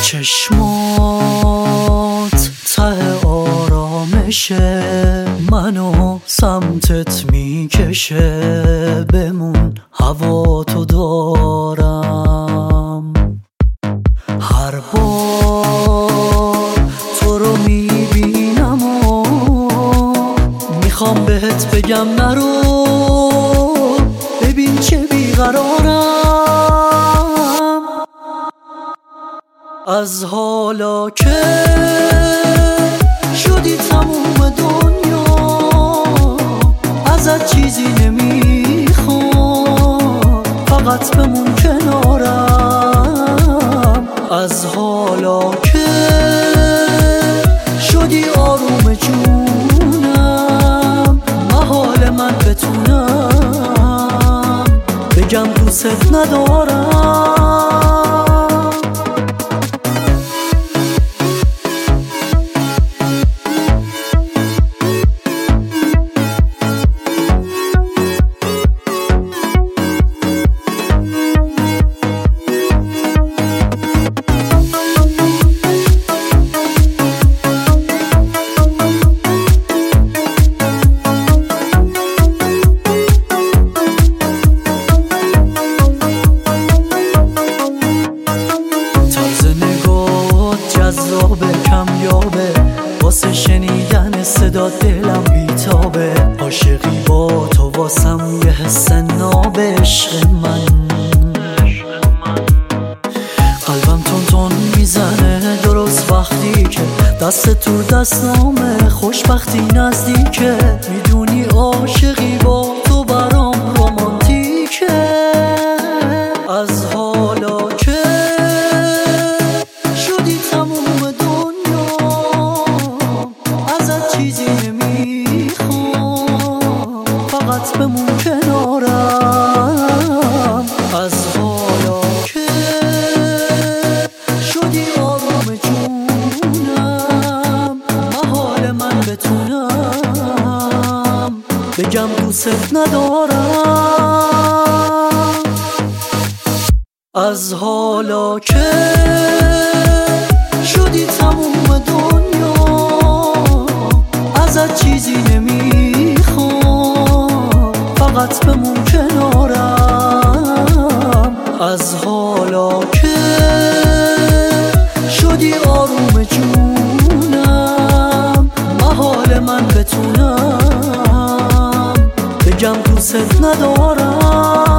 چشمات ته آرامشه، منو سمتت میکشه. بمون هوا تو دارم. هر بار تو رو میبینم و میخوام بهت بگم نرو. ببین چه بیقرارم از حالا که شدی تموم دنیا. ازت چیزی نمیخوام، فقط بمون کنارم. از حالا که شدی آروم جونم، محال من بتونم بگم دوست ندارم. جذابه کمیابه، واسه شنیدن صدا دلم بیتابه. عاشقی با تو واسم یه حس نابه. عشق من قلبم تون تون میزنه درست وقتی که دست تو دستامه. خوشبختی نزدیکه، میدونی عاشقی با تو برام رومانتیکه. از حالا که شدی تموم دنیا، ازت چیزی نمیخوام، فقط بمون کنارم. از حالا که شدی آروم جونم، محال من بتونم بگم دوست ندارم. از حالا که شدی تموم دنیا، ازت چیزی نمیخوام، فقط بمون کنارم. از حالا که شدی آروم جونم، محال من بتونم بگم دوست ندارم.